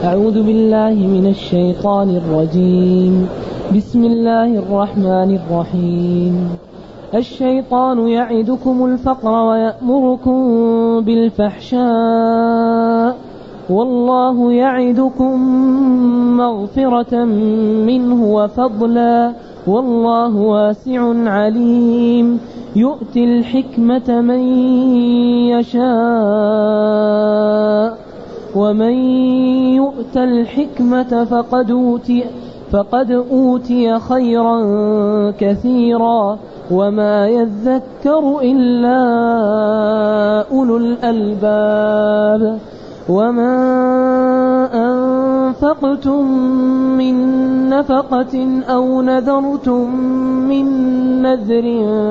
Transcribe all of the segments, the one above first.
أعوذ بالله من الشيطان الرجيم. بسم الله الرحمن الرحيم. الشيطان يعدكم الفقر ويأمركم بالفحشاء والله يعدكم مغفرة منه وفضلا والله واسع عليم. يؤتي الحكمة من يشاء ومن يؤت الحكمة فقد أوتي خيرا كثيرا وما يذكر إلا أولو الألباب. وما أنفقتم من نفقة أو نذرتم من نذر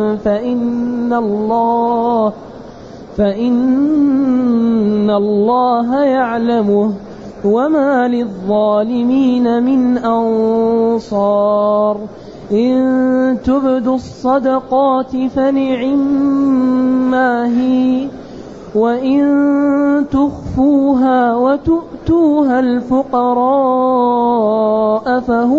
فإن الله يعلمه وما للظالمين من أنصار. إن تبدوا الصدقات فنعما هي وإن تخفوها وتؤتوها الفقراء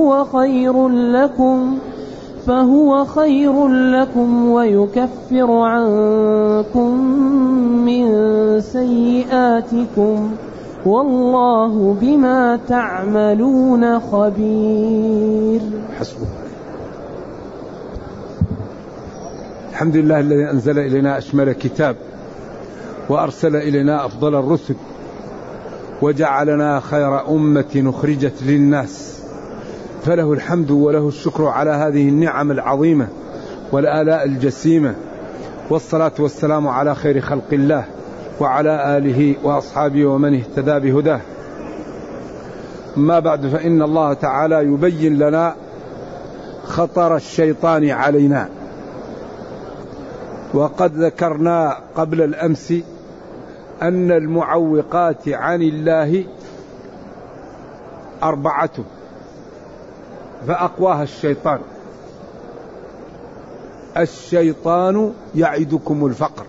فهو خير لكم ويكفر عنكم من سيئاتكم والله بما تعملون خبير. حسبك. الحمد لله الذي أنزل إلينا أشمل كتاب وأرسل إلينا أفضل الرسل وجعلنا خير أمة أخرجت للناس، فله الحمد وله الشكر على هذه النعم العظيمة والآلاء الجسيمة، والصلاة والسلام على خير خلق الله وعلى آله وأصحابه ومن اهتدى بهداه. ما بعد، فإن الله تعالى يبين لنا خطر الشيطان علينا. وقد ذكرنا قبل الأمس أن المعوقات عن الله 4، فأقواها الشيطان. الشيطان يعدكم الفقر.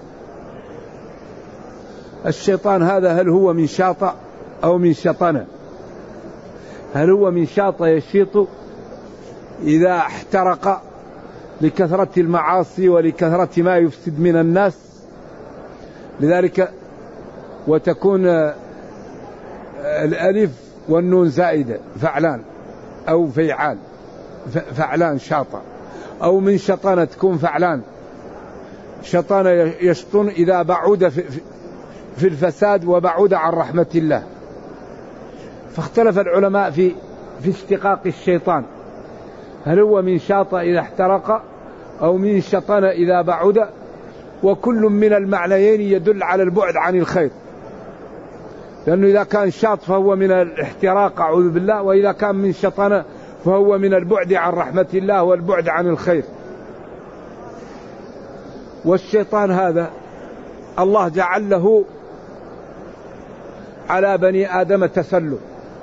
الشيطان هذا هل هو من شاطئ أو من شطنة؟ هل هو من شاطئ يشيط إذا احترق لكثرة المعاصي ولكثرة ما يفسد من الناس؟ لذلك وتكون الألف والنون زائدة، فعلان أو فيعال، فعلان شاطئ. أو من شطنة تكون فعلان، شطن يشطن إذا بعد في الفساد وبعد عن رحمة الله. فاختلف العلماء في اشتقاق الشيطان، هل هو من شاطئ إذا احترق أو من شطن إذا بعد، وكل من المعنيين يدل على البعد عن الخير، لأنه إذا كان شاط فهو من الاحتراق أعوذ بالله، وإذا كان من شطن فهو من البعد عن رحمة الله والبعد عن الخير. والشيطان هذا الله جعل له على بني آدم تسلط،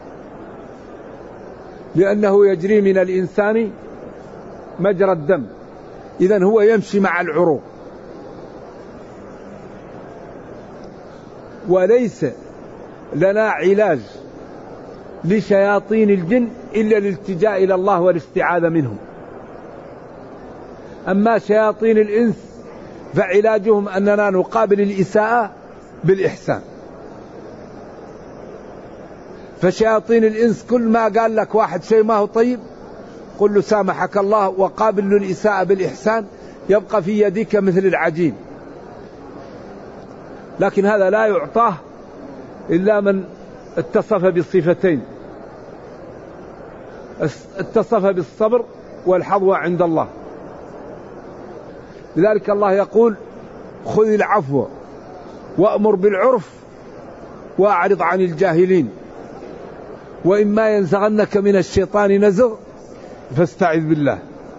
لأنه يجري من الإنسان مجرى الدم، إذن هو يمشي مع العروق. وليس لنا علاج لشياطين الجن إلا الالتجاء إلى الله والاستعاذة منهم. أما شياطين الإنس فعلاجهم أننا نقابل الإساءة بالإحسان. فشياطين الإنس كل ما قال لك واحد شيء ما هو طيب قل له سامحك الله وقابل له الإساءة بالإحسان، يبقى في يدك مثل العجين. لكن هذا لا يعطاه إلا من اتصف بالصفتين، اتصف بالصبر والحظوة عند الله. لذلك الله يقول خذ العفو وأمر بالعرف وأعرض عن الجاهلين، وإما ينزغنك من الشيطان نزغ فاستعذ بالله.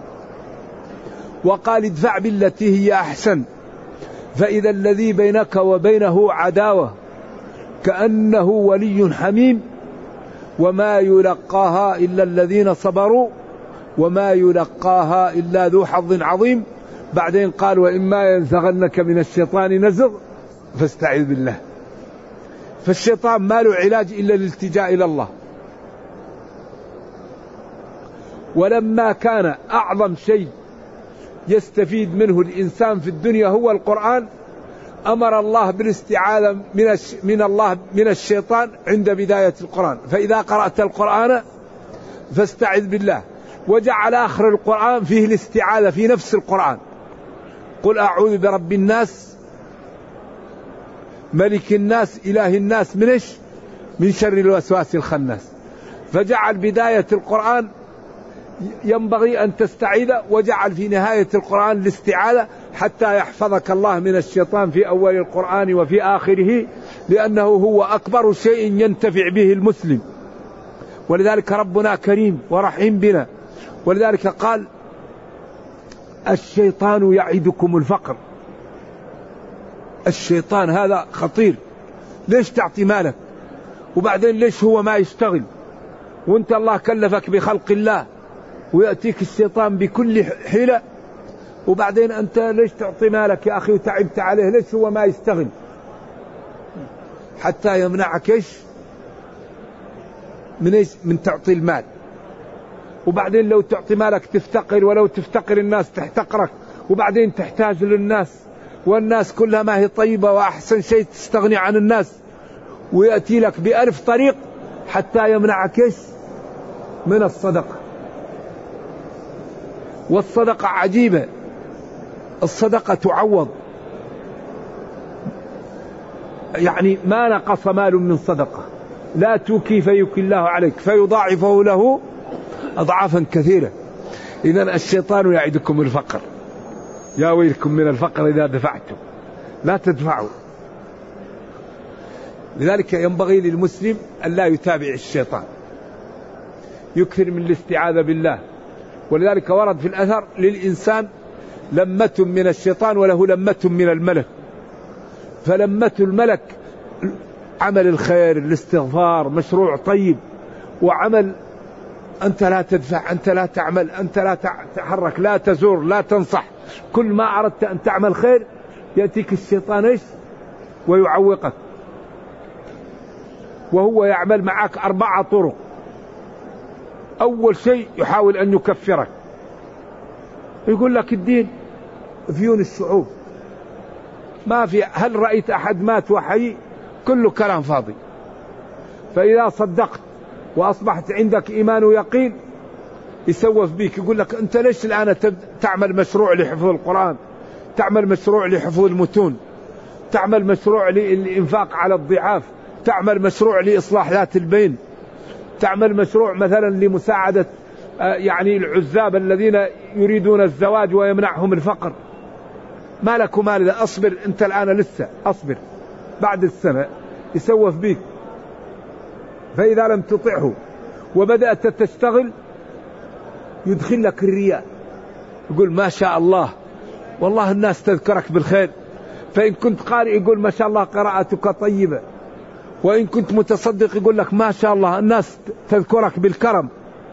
وقال ادفع بالتي هي أحسن فإذا الذي بينك وبينه عداوة كأنه ولي حميم وما يلقاها إلا الذين صبروا وما يلقاها إلا ذو حظ عظيم. بعدين قال وإما ينزغنك من الشيطان نزغ فاستعذ بالله. فالشيطان ما له علاج إلا الالتجاء إلى الله. ولما كان أعظم شيء يستفيد منه الإنسان في الدنيا هو القرآن، أمر الله بالاستعاذة من الشيطان عند بداية القرآن، فإذا قرأت القرآن فاستعذ بالله، وجعل آخر القرآن فيه الاستعاذة في نفس القرآن، قل أعوذ برب الناس ملك الناس إله الناس من شر الوسواس الخناس. فجعل بداية القرآن ينبغي أن تستعيذ، وجعل في نهاية القرآن الاستعاذة حتى يحفظك الله من الشيطان في أول القرآن وفي آخره، لأنه هو أكبر شيء ينتفع به المسلم. ولذلك ربنا كريم ورحيم بنا، ولذلك قال الشيطان يعدكم الفقر. الشيطان هذا خطير، ليش تعطي مالك وبعدين ليش هو ما يشتغل وانت الله كلفك بخلق الله، ويأتيك الشيطان بكل حيلة، وبعدين أنت ليش تعطي مالك يا أخي وتعبت عليه، ليش هو ما يشتغل حتى يمنعك من تعطي المال. وبعدين لو تعطي مالك تفتقر، ولو تفتقر الناس تحتقرك، وبعدين تحتاج للناس، والناس كلها ما هي طيبة، وأحسن شيء تستغني عن الناس، ويأتي لك ب1000 طريق حتى يمنعك من الصدقة. والصدقة عجيبة، الصدقة تعوض، يعني ما نقص مال من صدقة، لا توكي فيكي الله عليك فيضاعفه له أضعافا كثيرة. إذن الشيطان يعدكم الفقر، يا ويلكم من الفقر إذا دفعتم، لا تدفعوا. لذلك ينبغي للمسلم أن لا يتابع الشيطان، يكثر من الاستعاذة بالله. ولذلك ورد في الأثر للإنسان لمة من الشيطان وله لمة من الملك. فلمة الملك عمل الخير، الاستغفار، مشروع طيب، وعمل أنت لا تدفع، أنت لا تعمل، أنت لا تحرك، لا تزور، لا تنصح، كل ما أردت أن تعمل خير يأتيك الشيطان ويعوقك، وهو يعمل معك 4 طرق. أول شيء يحاول أن يكفرك، يقول لك الدين فيون الشعوب، ما في، هل رأيت أحد مات وحي؟ كله كلام فاضي. فإذا صدقت وأصبحت عندك إيمان ويقين يسوف بيك، يقول لك أنت ليش الآن تعمل مشروع لحفظ القرآن، تعمل مشروع لحفظ المتون، تعمل مشروع للإنفاق على الضعاف، تعمل مشروع لإصلاح ذات البين، تعمل مشروع مثلا لمساعدة يعني العزاب الذين يريدون الزواج ويمنعهم الفقر، ما لك وما لك، أصبر أنت الآن لسه، أصبر بعد السنة يسوف بيك. فإذا لم تطعه وبدأت تشتغل يدخل لك الرياء، يقول ما شاء الله والله الناس تذكرك بالخير، فإن كنت قارئ يقول ما شاء الله قراءتك طيبة، وإن كنت متصدق يقول لك ما شاء الله الناس تذكرك بالكرم.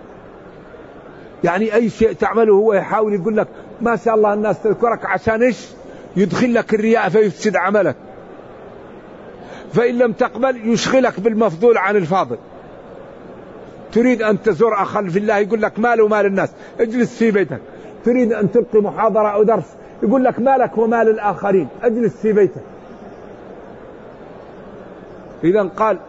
يعني أي شيء تعمله هو يحاول يقول لك ما شاء الله الناس تذكرك، عشان يدخل لك الرياء فيفسد عملك. فإن لم تقبل يشغلك بالمفضول عن الفاضل. تريد أن تزور أخا في الله يقول لك مال ومال الناس، اجلس في بيتك. تريد أن تلقي محاضرة أو درس يقول لك مالك ومال الآخرين، اجلس في بيتك. إذا قال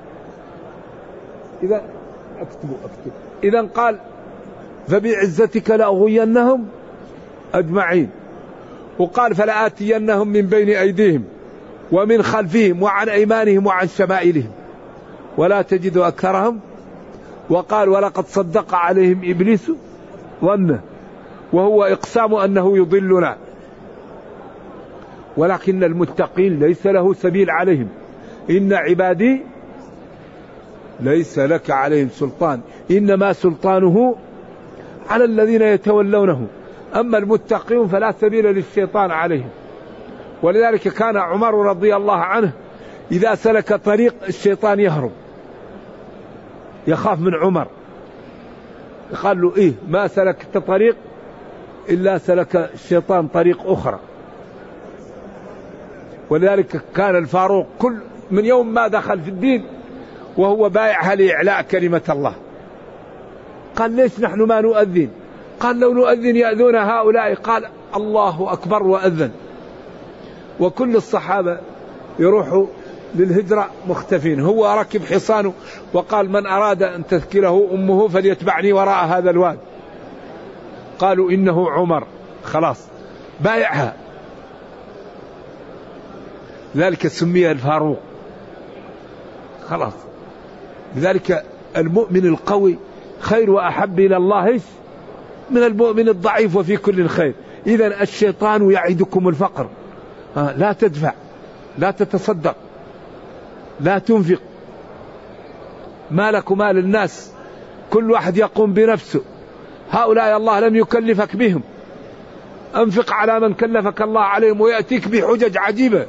إذا قال فبعزتك لأغوينهم أجمعين، وقال فلآتينهم من بين أيديهم ومن خلفهم وعن أيمانهم وعن شمائلهم ولا تجد أكثرهم. وقال ولقد صدق عليهم إبليس ظنه وهو إقسام أنه يضلنا ولكن المتقين ليس له سبيل عليهم إن عبادي ليس لك عليهم سلطان إنما سلطانه على الذين يتولونه أما المتقين فلا سبيل للشيطان عليهم. ولذلك كان عمر رضي الله عنه إذا سلك طريق الشيطان يهرب، يخاف من عمر، قال له إيه ما سلكت طريق إلا سلك الشيطان طريق أخرى. ولذلك كان الفاروق من يوم ما دخل في الدين وهو بايعها لإعلاء كلمة الله. قال ليش نحن ما نؤذن؟ قال لو نؤذن يأذون هؤلاء. قال الله أكبر وأذن. وكل الصحابة يروحوا للهجرة مختفين، هو ركب حصانه وقال من أراد أن تذكره أمه فليتبعني وراء هذا الواد. قالوا إنه عمر، خلاص بايعها. ذلك سمي الفاروق، خلاص. لذلك المؤمن القوي خير وأحب إلى الله من المؤمن الضعيف، وفي كل خير. إذن الشيطان يعدكم الفقر، لا تدفع، لا تتصدق، لا تنفق، مالك ومال الناس كل واحد يقوم بنفسه. هؤلاء الله لم يكلفك بهم، أنفق على من كلفك الله عليهم، ويأتيك بحجج عجيبة.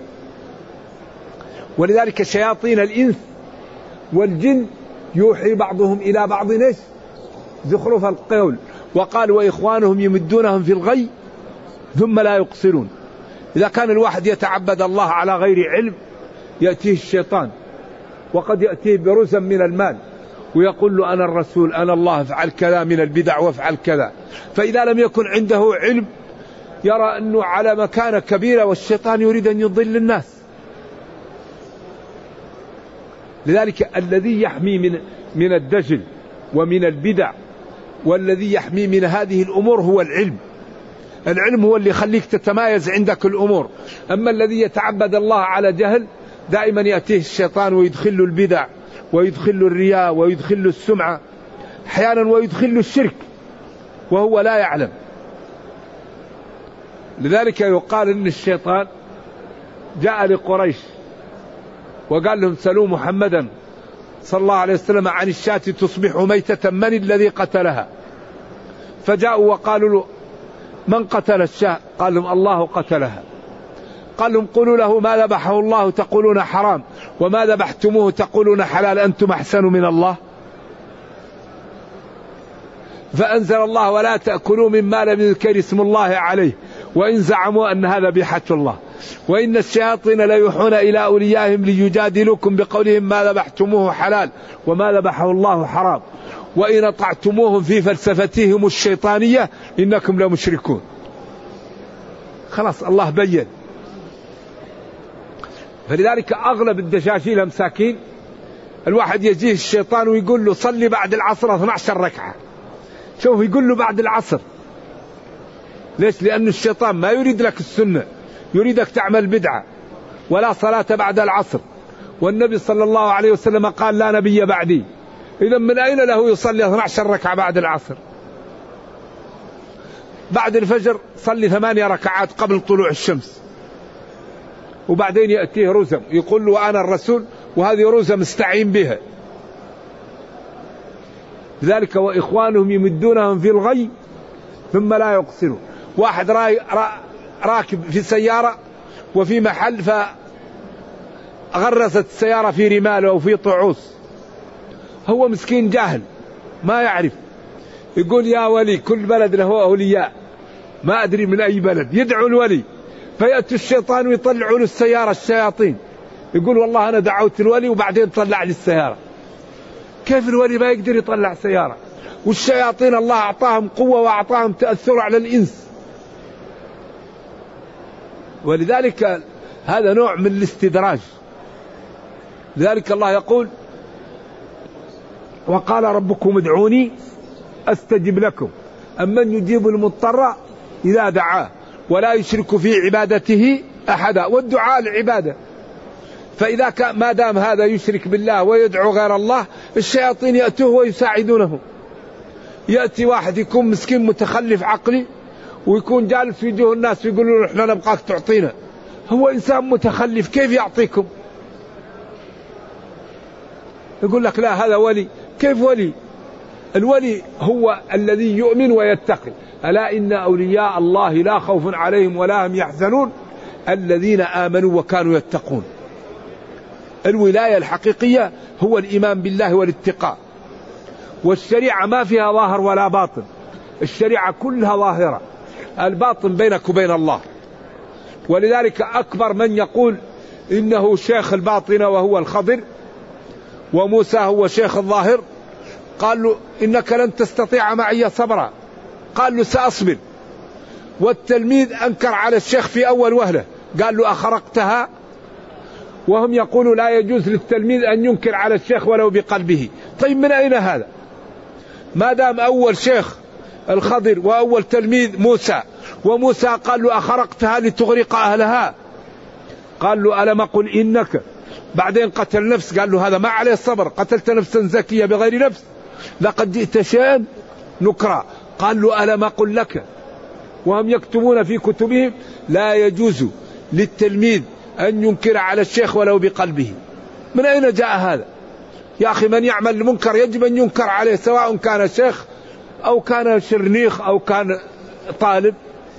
ولذلك شياطين الإنس والجن يوحي بعضهم إلى بعض زخرف القول، وقال وإخوانهم يمدونهم في الغي ثم لا يقصرون. إذا كان الواحد يتعبد الله على غير علم يأتيه الشيطان، وقد يأتيه برزم من المال ويقول له أنا الرسول، أنا الله، افعل كذا من البدع وافعل كذا. فإذا لم يكن عنده علم يرى أنه على مكانة كبيرة، والشيطان يريد أن يضل الناس. لذلك الذي يحمي من الدجل ومن البدع، والذي يحمي من هذه الأمور هو العلم. العلم هو اللي يخليك تتمايز عندك الأمور. أما الذي يتعبد الله على جهل دائما يأتيه الشيطان ويدخل البدع ويدخل الرياء ويدخل السمعة، أحيانا ويدخل الشرك وهو لا يعلم. لذلك يقال إن الشيطان جاء لقريش وقال لهم سلوا محمدا صلى الله عليه وسلم عن الشاة تصبح ميتة من الذي قتلها؟ فجاءوا وقالوا له من قتل الشاة؟ قال لهم الله قتلها. قال لهم قولوا له ما ذبحه الله تقولون حرام، وما ذبحتموه تقولون حلال، أنتم أحسن من الله. فأنزل الله ولا تأكلوا مما لم يذكر اسم الله عليه وإن زعموا أن هذا ذبيحة الله، وإن الشياطين ليوحون إلى أوليائهم ليجادلوكم بقولهم ما ذبحتموه حلال وما ذبحه الله حرام، وإن أطعتموهم في فلسفتهم الشيطانية إنكم لمشركون. خلاص الله بين. فلذلك أغلب الدشاشيل مساكين الواحد يجيه الشيطان ويقول له صلي بعد العصر 12 ركعة. شوف يقول له بعد العصر، ليش؟ لأن الشيطان ما يريد لك السنة، يريدك تعمل بدعة. ولا صلاة بعد العصر، والنبي صلى الله عليه وسلم قال لا نبي بعدي. إذا من أين له يصلي 12 ركعة بعد العصر؟ بعد الفجر صلي 8 ركعات قبل طلوع الشمس، وبعدين يأتيه رزم يقول له أنا الرسول، وهذه رزم استعين بها. لذلك وإخوانهم يمدونهم في الغي ثم لا يقصرون. واحد راكب في سيارة وفي محل فغرست السيارة في رمال أو في طعوس، هو مسكين جاهل ما يعرف، يقول يا ولي، كل بلد له أولياء ما أدري من أي بلد، يدعو الولي، فيأتي الشيطان ويطلعوا له السيارة الشياطين، يقول والله أنا دعوت الولي وبعدين طلع لي السيارة. كيف الولي ما يقدر يطلع سيارة؟ والشياطين الله أعطاهم قوة وأعطاهم تأثر على الإنس. ولذلك هذا نوع من الاستدراج. لذلك الله يقول وقال ربكم ادعوني أستجب لكم، أمن يجيب المضطر إذا دعاه ولا يشرك في عبادته أحدا. والدعاء العبادة. فإذا ما دام هذا يشرك بالله ويدعو غير الله، الشياطين يأتوه ويساعدونه. يأتي واحد يكون مسكين متخلف عقلي ويكون جالس في وجوه الناس ويقولوا له احنا نبقاك تعطينا، هو إنسان متخلف كيف يعطيكم؟ يقول لك لا هذا ولي. كيف ولي؟ الولي هو الذي يؤمن ويتقي. ألا إن أولياء الله لا خوف عليهم ولا هم يحزنون الذين آمنوا وكانوا يتقون. الولاية الحقيقية هو الإيمان بالله والاتقاء. والشريعة ما فيها ظاهر ولا باطن، الشريعة كلها ظاهرة، الباطن بينك وبين الله. ولذلك أكبر من يقول إنه شيخ الباطنة وهو الخضر، وموسى هو شيخ الظاهر. قال له إنك لن تستطيع معي صبرا، قال له سأصبر. والتلميذ أنكر على الشيخ في أول وهلة، قال له أخرقتها؟ وهم يقولوا لا يجوز للتلميذ أن ينكر على الشيخ ولو بقلبه. طيب من أين هذا؟ ما دام أول شيخ الخضر وأول تلميذ موسى، وموسى قال له أخرقتها لتغرق أهلها؟ قال له ألم أقل إنك، بعدين قتل نفس، قال له هذا ما عليه الصبر، قتلت نفسا زكية بغير نفس، لقد جئت شيئا نكرا. قال له ألم أقل لك. وهم يكتبون في كتبهم لا يجوز للتلميذ أن ينكر على الشيخ ولو بقلبه. من أين جاء هذا؟ يا أخي من يعمل المنكر يجب أن ينكر عليه، سواء كان شيخ أو كان شرنيخ أو كان طالب.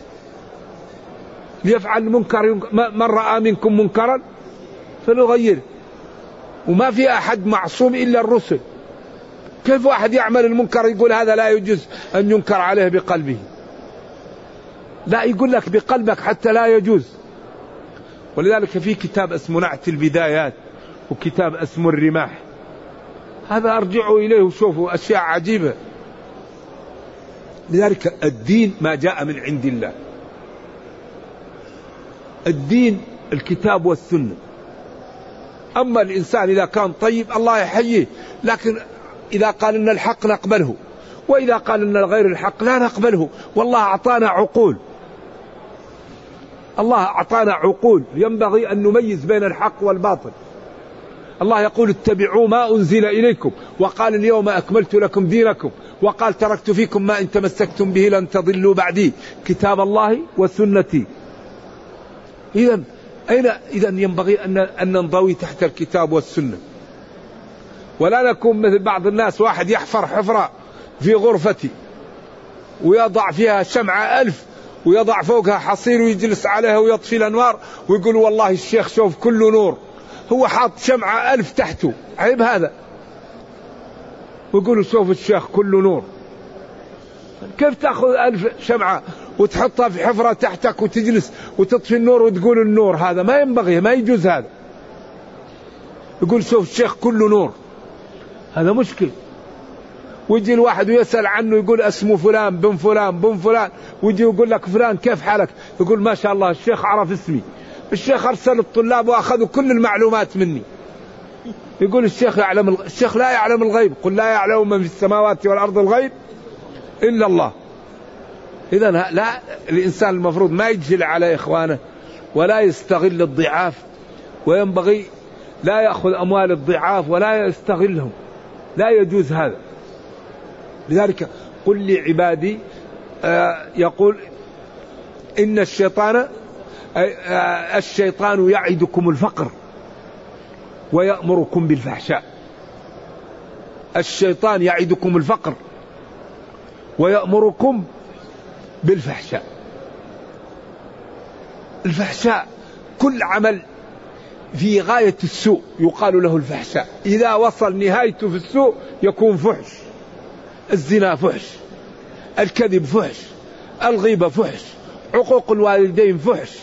ليفعل المنكر، من رأى منكم منكرا فليغيره. وما في أحد معصوم إلا الرسل. كيف واحد يعمل المنكر يقول هذا لا يجوز أن ينكر عليه بقلبه؟ لا، يقول لك بقلبك حتى لا يجوز. ولذلك في كتاب اسمه نعت البدايات، وكتاب اسمه الرماح، هذا أرجعوا إليه وشوفوا أشياء عجيبة. لذلك الدين ما جاء من عند الله، الدين الكتاب والسنة. أما الإنسان إذا كان طيب الله يحييه، لكن إذا قال إن الحق نقبله، وإذا قال إن غير الحق لا نقبله. والله أعطانا عقول، الله أعطانا عقول ينبغي أن نميز بين الحق والباطل. الله يقول اتبعوا ما أنزل إليكم، وقال اليوم أكملت لكم دينكم، وقال تركت فيكم ما إن تمسكتم به لن تضلوا بعدي، كتاب الله وسنتي. إذا ينبغي أن ننضوي تحت الكتاب والسنة، ولا نكون مثل بعض الناس، واحد يحفر حفرة في غرفتي ويضع فيها شمعة 1000 ويضع فوقها حصير ويجلس عليها ويطفي الأنوار ويقول والله الشيخ شوف كله نور، هو حاط شمعة 1000 تحته. عيب هذا. ويقولوا شوف الشيخ كله نور. كيف تأخذ 1000 شمعة وتحطها في حفرة تحتك وتجلس وتطفي النور وتقول النور؟ هذا ما ينبغي، ما يجوز هذا. يقول شوف الشيخ كله نور، هذا مشكل. ويجي الواحد ويسأل عنه يقول اسمه فلان بن فلان بن فلان، ويجي يقول لك فلان كيف حالك؟ يقول ما شاء الله الشيخ عرف اسمي، الشيخ أرسل الطلاب وأخذوا كل المعلومات مني. يقول الشيخ يعلم الشيخ لا يعلم الغيب، قل لا يعلم من في السماوات والأرض الغيب إلا الله. إذن لا، الإنسان المفروض ما يجهل على إخوانه ولا يستغل الضعاف، وينبغي لا يأخذ أموال الضعاف ولا يستغلهم، لا يجوز هذا. لذلك قل لعبادي يقول إن الشيطان يعدكم الفقر ويأمركم بالفحشاء. الشيطان يعدكم الفقر ويأمركم بالفحشاء. الفحشاء كل عمل في غاية السوء يقال له الفحشاء، إذا وصل نهايته في السوء يكون فحش. الزنا فحش، الكذب فحش، الغيبة فحش، عقوق الوالدين فحش،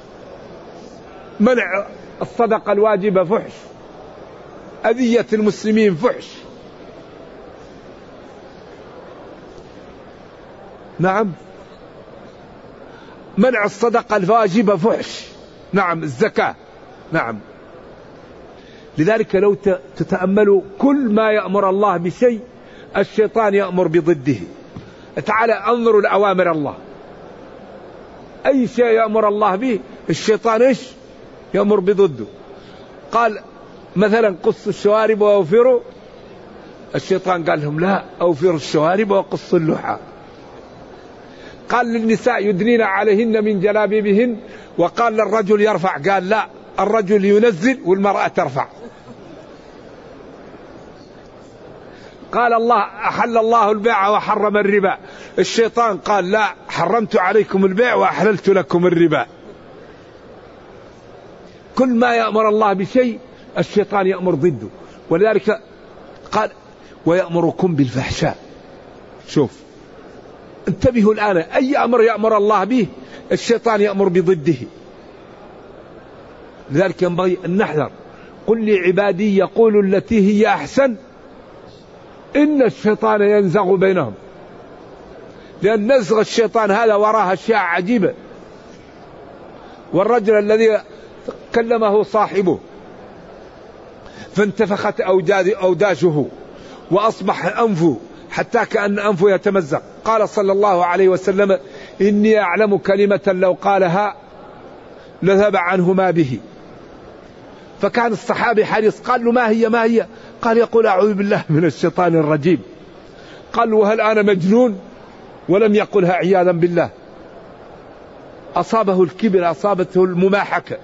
منع الصدقة الواجبة فحش، أذية المسلمين فحش. نعم، منع الصدقة الواجبة فحش. نعم، الزكاة. نعم. لذلك لو تتأملوا كل ما يأمر الله بشيء الشيطان يأمر بضده. تعالى انظروا لأوامر الله، أي شيء يأمر الله به الشيطان إيش يأمر بضده. قال مثلا قصوا الشوارب وأوفروا، الشيطان قال لهم لا، أوفروا الشوارب وقصوا اللحى. قال للنساء يدنين عليهن من جلابيبهن، وقال للرجل يرفع، قال لا، الرجل ينزل والمرأة ترفع. قال الله أحل الله البيع وحرم الربا، الشيطان قال لا، حرمت عليكم البيع وأحللت لكم الربا. كل ما يأمر الله بشيء الشيطان يأمر ضده. ولذلك قال ويأمركم بالفحشاء. شوف انتبهوا الآن، أي أمر يأمر الله به الشيطان يأمر بضده. لذلك ينبغي أن نحذر. قل لعبادي يقولوا التي هي أحسن إن الشيطان ينزغ بينهم، لأن نزغ الشيطان هذا وراه أشياء عجيبة. والرجل الذي كلمه صاحبه فانتفخت أوداجه وأصبح أنفه حتى كأن أنفه يتمزق، قال صلى الله عليه وسلم إني أعلم كلمة لو قالها لذهب عنه ما به. فكان الصحابي حريص، قال له ما هي؟ قال يقول أعوذ بالله من الشيطان الرجيم. قال وهل أنا مجنون؟ ولم يقلها عياذا بالله. أصابه الكبر، أصابته المماحكة.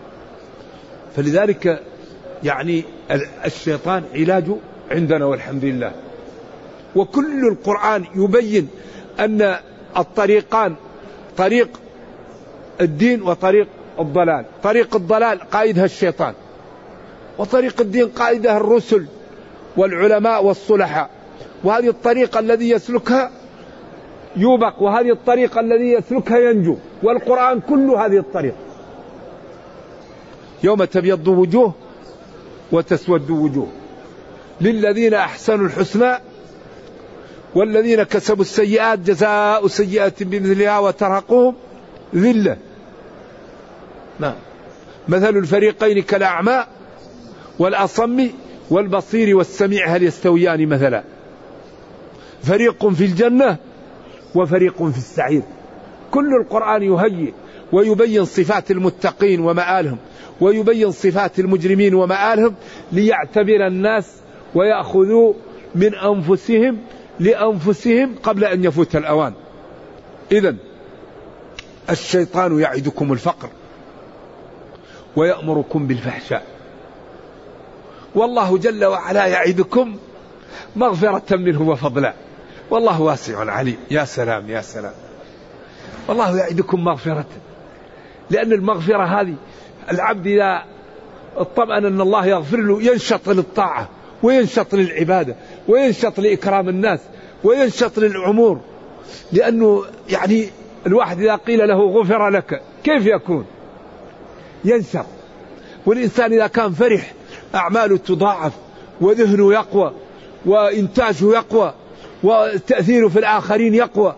فلذلك يعني الشيطان علاجه عندنا والحمد لله. وكل القرآن يبين أن الطريقان طريق الدين وطريق الضلال. طريق الضلال قائدها الشيطان، وطريق الدين قائدها الرسل والعلماء والصلحاء. وهذه الطريقة الذي يسلكها يوبق، وهذه الطريقة الذي يسلكها ينجو. والقرآن كل هذه الطريقة. يوم تبيض وجوه وتسود وجوه، للذين أحسنوا الحسنى والذين كسبوا السيئات جزاء سيئة بمثلها وترهقهم ذلة. نعم. مثل الفريقين كالأعمى والأصم والبصير والسميع هل يستويان مثلا؟ فريق في الجنة وفريق في السعير. كل القرآن يهيئ ويبين صفات المتقين ومآلهم، ويبين صفات المجرمين ومآلهم، ليعتبر الناس ويأخذوا من أنفسهم لأنفسهم قبل أن يفوت الأوان. إذن الشيطان يعدكم الفقر ويأمركم بالفحشاء، والله جل وعلا يعدكم مغفرة منه وفضلا، والله واسع عليم. يا سلام يا سلام، والله يعدكم مغفرة. لأن المغفرة هذه العبد إذا اطمأن أن الله يغفر له ينشط للطاعة وينشط للعبادة وينشط لإكرام الناس وينشط للأمور. لأنه يعني الواحد إذا قيل له غفر لك كيف يكون؟ ينشط. والإنسان إذا كان فرح أعماله تضاعف وذهنه يقوى وإنتاجه يقوى وتأثيره في الآخرين يقوى.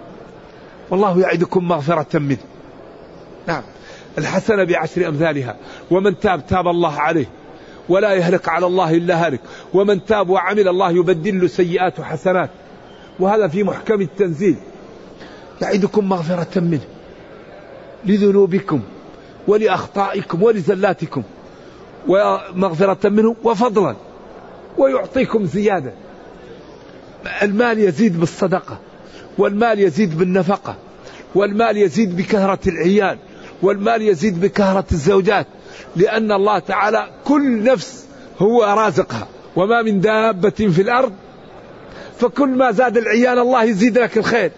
والله يعدكم مغفرة منه. نعم. الحسنة بعشر أمثالها، ومن تاب تاب الله عليه ولا يهلك على الله إلا هلك، ومن تاب وعمل الله يبدل له سيئات حسنات. وهذا في محكم التنزيل. يعدكم مغفرة منه لذنوبكم ولأخطائكم ولزلاتكم، ومغفرة منه وفضلا، ويعطيكم زيادة. المال يزيد بالصدقة، والمال يزيد بالنفقة، والمال يزيد بكثرة العيال، والمال يزيد بكثرة الزوجات، لأن الله تعالى كل نفس هو رازقها، وما من دابة في الأرض. فكل ما زاد العيال الله يزيد لك الخير،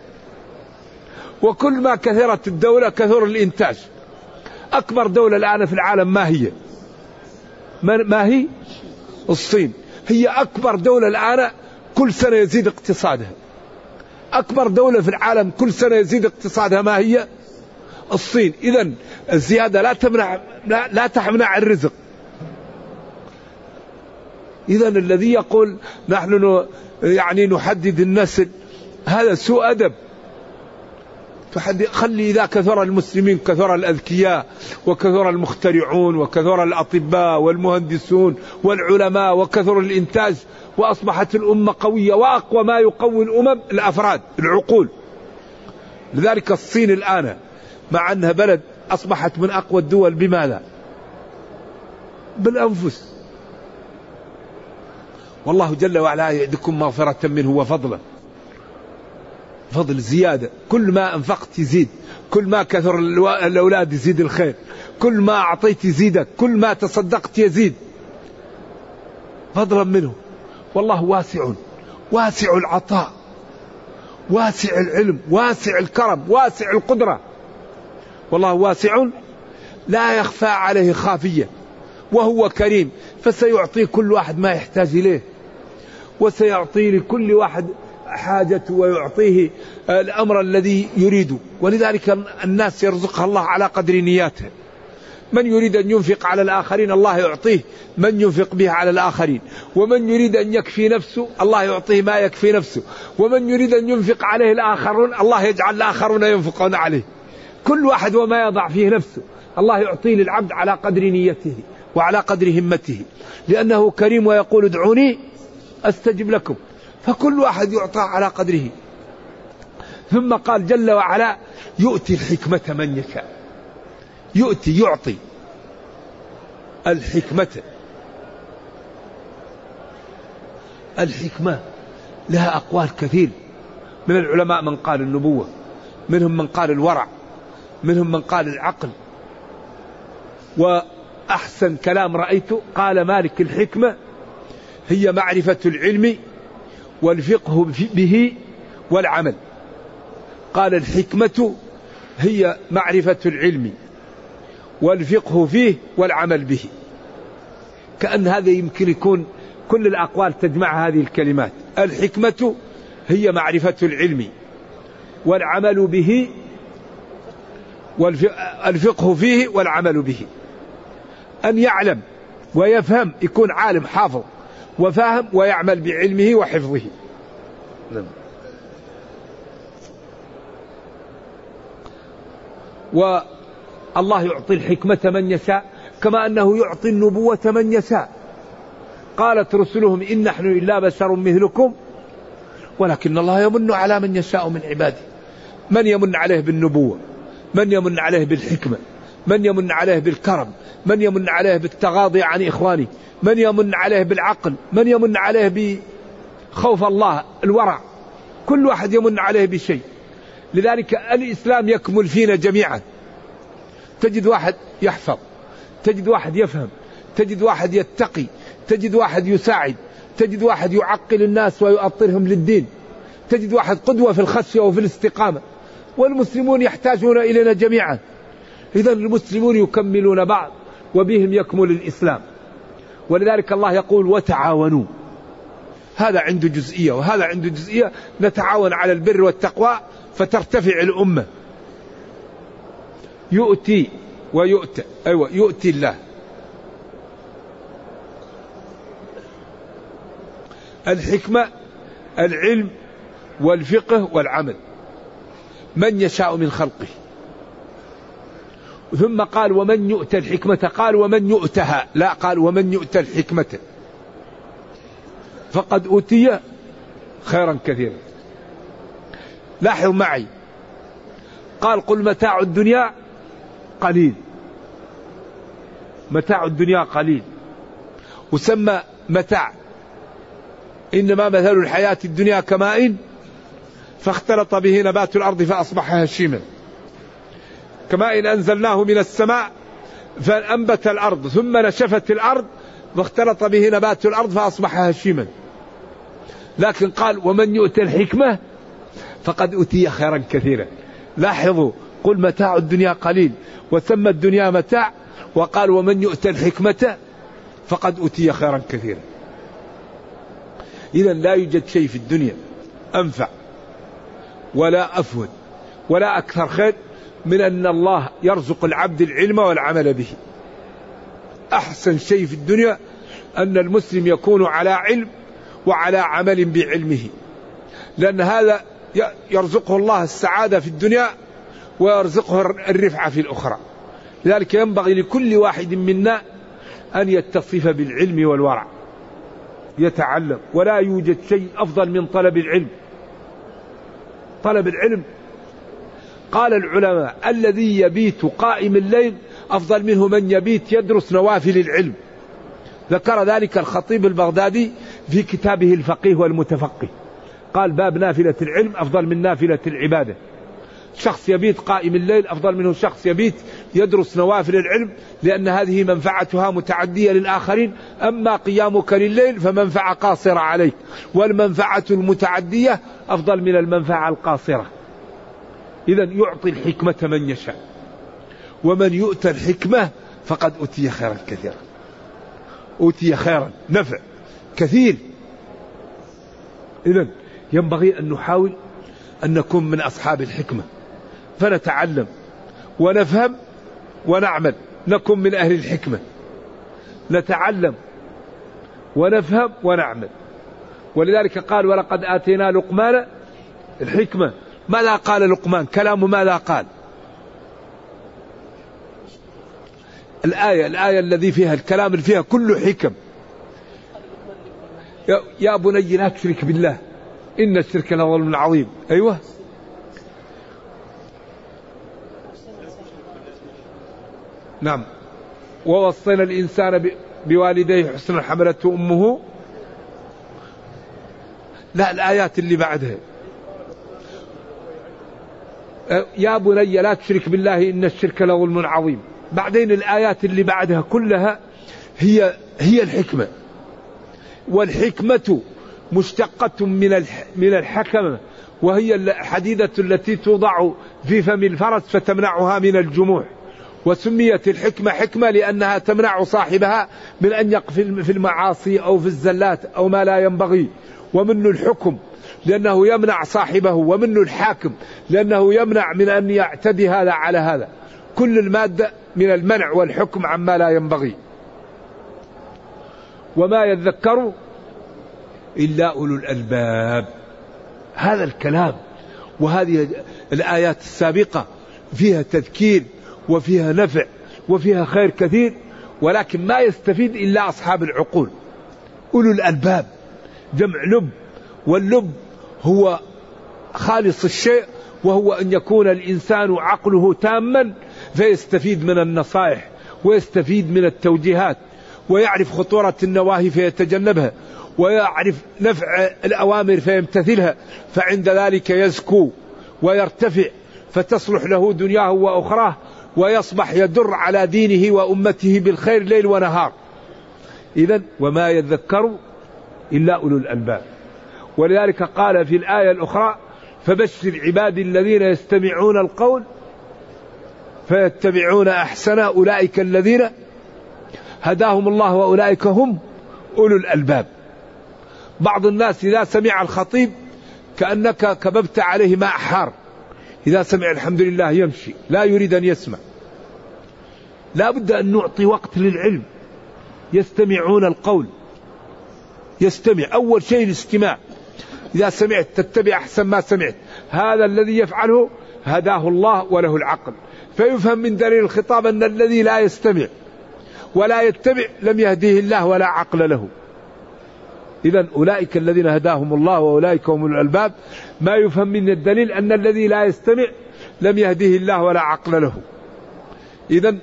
وكل ما كثرت الدولة كثر الإنتاج. أكبر دولة الآن في العالم ما هي؟ ما هي؟ الصين. هي أكبر دولة الآن، كل سنة يزيد اقتصادها. أكبر دولة في العالم كل سنة يزيد اقتصادها ما هي؟ الصين. إذن الزيادة لا تمنع الرزق. إذن الذي يقول نحن يعني نحدد النسل هذا سوء أدب. خلي إذا كثر المسلمين كثر الأذكياء وكثر المخترعون وكثر الأطباء والمهندسون والعلماء وكثر الإنتاج، وأصبحت الأمة قوية. وأقوى ما يقوي الأمم الأفراد، العقول. لذلك الصين الآن مع أنها بلد أصبحت من أقوى الدول. بماذا؟ بالأنفس. والله جل وعلا يعدكم مغفرة منه وفضلا، فضل زيادة. كل ما أنفقت يزيد، كل ما كثر الأولاد يزيد الخير، كل ما أعطيت يزيدك، كل ما تصدقت يزيد فضلا منه. والله واسع، واسع العطاء، واسع العلم، واسع الكرم، واسع القدرة. والله واسع لا يخفى عليه خافية، وهو كريم، فسيعطي كل واحد ما يحتاج إليه، وسيعطي لكل واحد حاجته، ويعطيه الأمر الذي يريده. ولذلك الناس يرزقها الله على قدر نياته. من يريد أن ينفق على الآخرين الله يعطيه من ينفق به على الآخرين، ومن يريد أن يكفي نفسه الله يعطيه ما يكفي نفسه، ومن يريد أن ينفق عليه الآخرون الله يجعل الآخرون ينفقون عليه. كل واحد وما يضع فيه نفسه الله يعطيه للعبد على قدر نيته وعلى قدر همته، لأنه كريم ويقول ادعوني أستجب لكم، فكل واحد يعطى على قدره. ثم قال جل وعلا يؤتي الحكمة من يشاء. يعطي الحكمة لها أقوال كثير من العلماء، من قال النبوة، منهم من قال الورع، منهم من قال العقل. وأحسن كلام رأيته قال مالك الحكمة هي معرفة العلم والفقه به والعمل. قال الحكمة هي معرفة العلم والفقه فيه والعمل به. كأن هذا يمكن يكون كل الأقوال تجمع هذه الكلمات. الحكمة هي معرفة العلم والعمل به والفقه فيه والعمل به. أن يعلم ويفهم، يكون عالم حافظ وفاهم ويعمل بعلمه وحفظه. والله يعطي الحكمة من يشاء كما أنه يعطي النبوة من يشاء. قالت رسلهم إن نحن إلا بشر مثلكم ولكن الله يمن على من يشاء من عباده. من يمن عليه بالنبوة، من يمن عليه بالحكمة، من يمن عليه بالكرم، من يمن عليه بالتغاضي عن إخوانه، من يمن عليه بالعقل، من يمن عليه بخوف الله الورع. كل واحد يمن عليه بشيء. لذلك الإسلام يكمل فينا جميعا. تجد واحد يحفظ، تجد واحد يفهم، تجد واحد يتقي، تجد واحد يساعد، تجد واحد يعقل الناس ويؤطرهم للدين، تجد واحد قدوة في الخشية وفي الاستقامة. والمسلمون يحتاجون إلينا جميعا. إذن المسلمون يكملون بعض وبهم يكمل الإسلام. ولذلك الله يقول وتعاونوا. هذا عنده جزئية وهذا عنده جزئية، نتعاون على البر والتقوى فترتفع الأمة. يؤتي ويؤتى. أيوة يؤتي الله. الحكمة العلم والفقه والعمل من يشاء من خلقه. ثم قال ومن يؤتى الحكمة، قال ومن يؤتها، لا قال ومن يؤتى الحكمة فقد أوتي خيرا كثيرا. لاحظ معي، قال قل متاع الدنيا قليل، متاع الدنيا قليل، وسمى متاع. إنما مثل الحياة الدنيا كماء فاختلط به نبات الأرض فأصبح هشيما، كماء أنزلناه من السماء فأنبت الأرض ثم نشفت الأرض واختلط به نبات الأرض فأصبح هشيما. لكن قال ومن يؤتى الحكمة فقد أوتي خيرا كثيرا. لاحظوا، قل متاع الدنيا قليل وسمى الدنيا متاع، وقال ومن يؤتى الحكمة فقد أوتي خيرا كثيرا. إذن لا يوجد شيء في الدنيا أنفع ولا أفود ولا أكثر خير من أن الله يرزق العبد العلم والعمل به. أحسن شيء في الدنيا أن المسلم يكون على علم وعلى عمل بعلمه، لأن هذا يرزقه الله السعادة في الدنيا ويرزقه الرفعة في الأخرى. لذلك ينبغي لكل واحد منا أن يتصف بالعلم والورع، يتعلم. ولا يوجد شيء أفضل من طلب العلم. طلب العلم قال العلماء الذي يبيت قائم الليل أفضل منه من يبيت يدرس نوافل العلم. ذكر ذلك الخطيب البغدادي في كتابه الفقيه والمتفقه، قال باب نافلة العلم أفضل من نافلة العبادة. شخص يبيت قائم الليل أفضل منه شخص يبيت يدرس نوافل العلم، لأن هذه منفعتها متعدية للآخرين. أما قيامك لليل فمنفعة قاصرة عليك، والمنفعة المتعدية أفضل من المنفعة القاصرة. إذن يعطي الحكمة من يشاء، ومن يؤتى الحكمة فقد أوتي خيرا كثيرا. أوتي خيرا نفع كثير. إذن ينبغي أن نحاول أن نكون من أصحاب الحكمة، فنتعلم ونفهم ونعمل. نكن من أهل الحكمة، نتعلم ونفهم ونعمل. ولذلك قال ولقد آتينا لقمان الحكمة. ماذا قال لقمان؟ كلامه ماذا قال؟ الآية الذي فيها الكلام اللي فيها كله حكم. يا بني لا تشرك بالله إن الشرك لظلم عظيم. أيوة نعم. ووصينا الإنسان بوالديه حسنا حملته أمه. لا الآيات اللي بعدها يا بني لا تشرك بالله إن الشرك لظلم عظيم. بعدين الآيات اللي بعدها كلها هي الحكمة. والحكمة مشتقة من الحكمة، وهي الحديدة التي توضع في فم الفرس فتمنعها من الجموح. وسميت الحكمة حكمة لأنها تمنع صاحبها من أن يقف في المعاصي أو في الزلات أو ما لا ينبغي. ومنه الحكم لأنه يمنع صاحبه، ومنه الحاكم لأنه يمنع من أن يعتدي هذا على هذا. كل المادة من المنع والحكم عما لا ينبغي. وما يذكر إلا أولو الألباب. هذا الكلام وهذه الآيات السابقة فيها تذكير وفيها نفع وفيها خير كثير، ولكن ما يستفيد إلا أصحاب العقول. أولو الألباب جمع لب، واللب هو خالص الشيء، وهو أن يكون الإنسان عقله تاما فيستفيد من النصائح ويستفيد من التوجيهات، ويعرف خطورة النواهي فيتجنبها، ويعرف نفع الأوامر فيمتثلها، فعند ذلك يزكو ويرتفع فتصلح له دنياه وأخراه، ويصبح يدر على دينه وأمته بالخير ليل ونهار. إذن وما يذكر إلا أولو الألباب. ولذلك قال في الآية الأخرى فبشر عبادي الذين يستمعون القول فيتبعون أحسن أولئك الذين هداهم الله وأولئك هم أولو الألباب. بعض الناس إذا سمع الخطيب كأنك كببت عليه ماء حار، إذا سمع الحمد لله يمشي، لا يريد أن يسمع. لا بد أن نعطي وقت للعلم. يستمعون القول، يستمع. أول شيء الاستماع. إذا سمعت تتبع أحسن ما سمعت. هذا الذي يفعله هداه الله وله العقل. فيفهم من دليل الخطاب أن الذي لا يستمع ولا يتبع لم يهديه الله ولا عقل له. إذن أولئك الذين هداهم الله وأولئك هم الألباب. ما يفهم من الدليل أن الذي لا يستمع لم يهديه الله ولا عقل له. إذن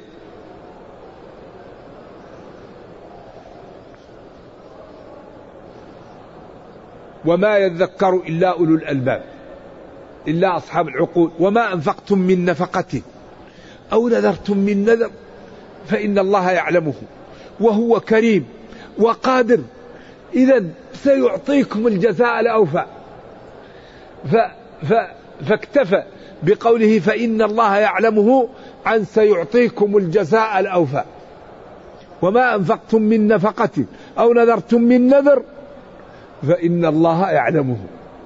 وما يذكر إلا أولو الألباب، إلا أصحاب العقول. وما أنفقتم من نفقة أو نذرتم من نذر فإن الله يعلمه وهو كريم وقادر. إذن سيعطيكم الجزاء الأوفى. فاكتفى بقوله فإن الله يعلمه عن سيعطيكم الجزاء الأوفى. وما أنفقتم من نفقة أو نذرتم من نذر فإن الله يعلمه.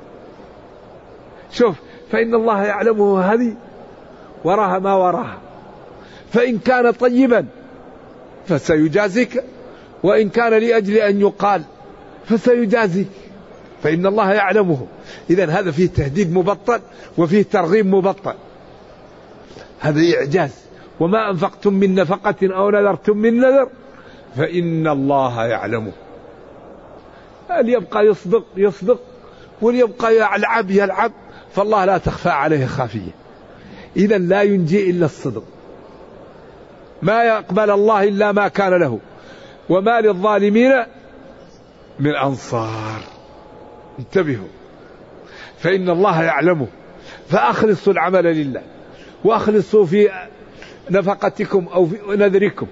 شوف، فإن الله يعلمه هذه وراها ما وراها. فإن كان طيبا فسيجازيك، وإن كان لأجل أن يقال فسيجازيك، فإن الله يعلمه. إذن هذا فيه تهديد مبطل وفيه ترغيب مبطل. هذا إعجاز. وما أنفقتم من نفقة أو نذرتم من نذر فإن الله يعلمه. اللي يبقى يصدق يصدق، واللي يبقى يلعب يلعب، فالله لا تخفى عليه خافية. إذن لا ينجي إلا الصدق. ما يقبل الله إلا ما كان له، وما للظالمين من أنصار. انتبهوا، فإن الله يعلمه. فأخلصوا العمل لله، وأخلصوا في نفقتكم أو في نذركم.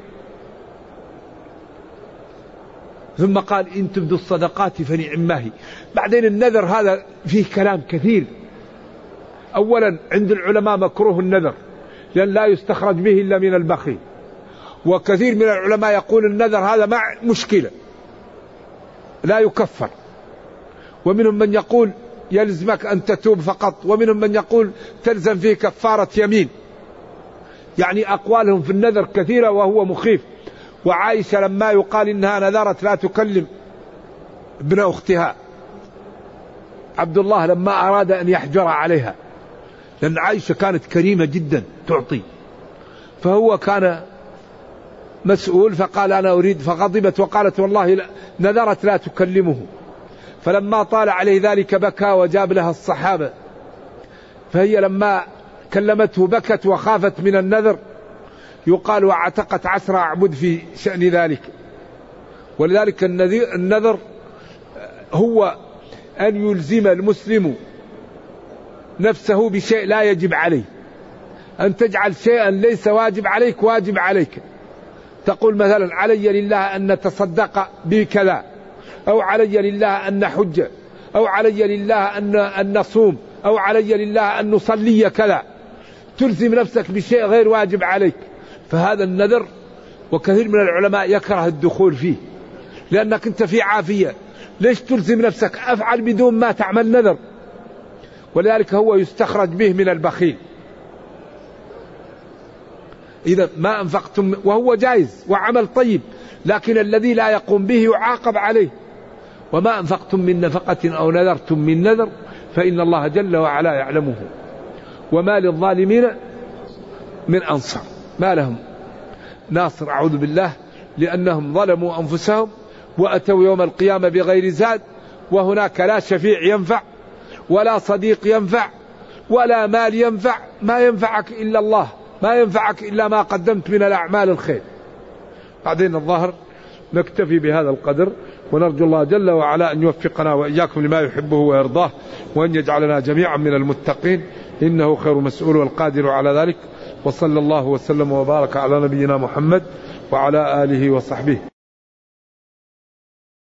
ثم قال إن تبدوا الصدقات فنعما هي. بعدين النذر هذا فيه كلام كثير. أولا عند العلماء مكروه النذر، لأن لا يستخرج به إلا من البخيل. وكثير من العلماء يقول النذر هذا مع مشكلة لا يكفر. ومنهم من يقول يلزمك أن تتوب فقط، ومنهم من يقول تلزم فيه كفارة يمين. يعني أقوالهم في النذر كثيرة وهو مخيف. وعائشة لما يقال إنها نذرت لا تكلم ابن أختها عبد الله لما أراد أن يحجر عليها، لأن عائشة كانت كريمة جدا تعطي، فهو كان مسؤول فقال أنا أريد، فغضبت وقالت والله نذرت لا تكلمه. فلما طال عليه ذلك بكى وجاب لها الصحابة، فهي لما كلمته بكت وخافت من النذر، يقال واعتقت 10 أعبد في شأن ذلك. ولذلك النذر هو أن يلزم المسلم نفسه بشيء لا يجب عليه، أن تجعل شيئا ليس واجب عليك واجب عليك. تقول مثلا علي لله أن نتصدق بكذا، أو علي لله أن نحج، أو علي لله أن نصوم، أو علي لله أن نصلي كذا، تلزم نفسك بشيء غير واجب عليك. فهذا النذر وكثير من العلماء يكره الدخول فيه، لأنك أنت في عافية، ليش تلزم نفسك؟ أفعل بدون ما تعمل نذر. ولذلك هو يستخرج به من البخيل. إذا ما أنفقتم، وهو جائز وعمل طيب، لكن الذي لا يقوم به يعاقب عليه. وما أنفقتم من نفقة أو نذرتم من نذر فإن الله جل وعلا يعلمه وما للظالمين من أنصار. ما لهم ناصر أعوذ بالله، لأنهم ظلموا أنفسهم وأتوا يوم القيامة بغير زاد، وهناك لا شفيع ينفع ولا صديق ينفع ولا مال ينفع. ما ينفعك إلا الله، ما ينفعك إلا ما قدمت من الأعمال الخير. بعدين الظاهر نكتفي بهذا القدر، ونرجو الله جل وعلا أن يوفقنا وإياكم لما يحبه ويرضاه، وأن يجعلنا جميعا من المتقين، إنه خير مسؤول والقادر على ذلك. وصلى الله وسلم وبارك على نبينا محمد وعلى آله وصحبه.